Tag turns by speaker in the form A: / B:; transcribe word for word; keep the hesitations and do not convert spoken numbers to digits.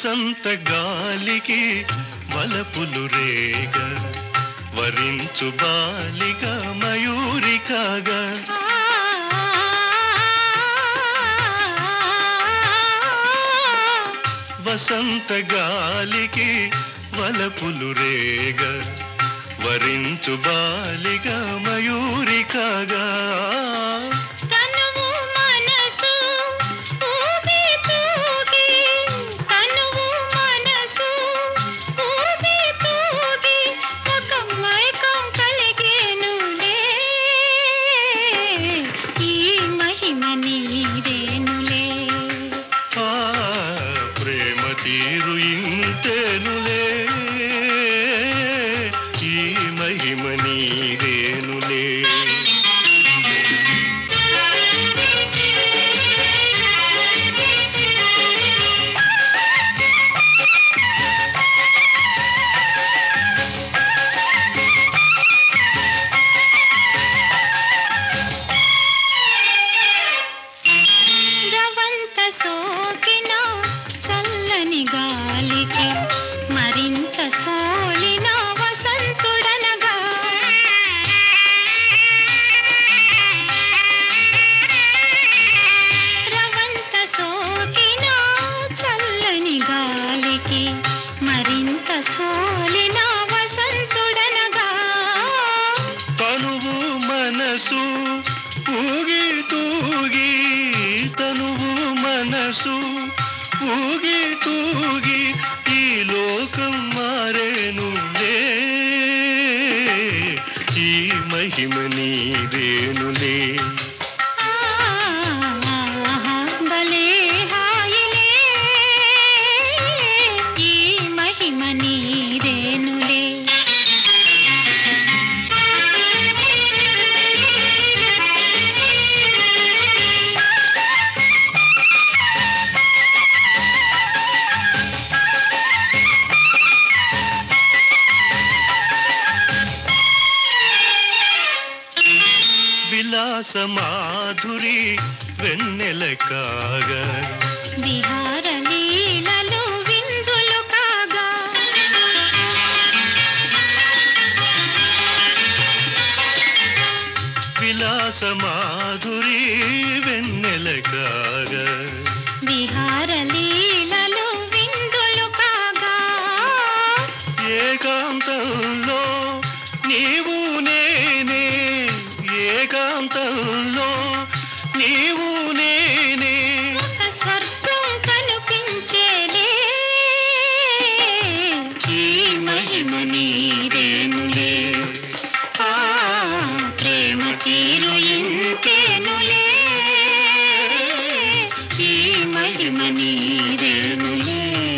A: వసంత గాలికి వలపులు రేగ వరించు బాలిక మయూరి కాగా వసంత గాలికి వలపులు రేగ వరించు బాలిక మయూరి కాగా తీరు ఇంతేనులే ఈ మహిమ నీదేనులే
B: మరింత సోలిన వసంతుడనగా రవంత సోకిన చల్లని గాలికి మరింత సోలిన వసంతుడనగా
A: తనువు మనసు ఊగి తూగి తనువు మనసు ఊగి తూగి ఈ లోకం మారేనులే ఈ మహిమ నీదేనులే
B: భలే హాయిలే ఈ మహిమ నీదేనులే
A: విలాస మాధురి వెన్నెల కాగా
B: విహార లీలలు విందులు కాగా
A: విలాస మాధురి వెన్నెల కాగా
B: విహార లీలలు విందులు కాగా
A: ఏకాంతంలో నీవు నేనే ఏకాంతంలో నీవు నేనే
B: ఒక స్వర్గం కనిపించేలే ఈ మహిమ నీదేనులే ఆ ప్రేమ తీరు ఇంతేనులే ఈ మహిమ నీదేనులే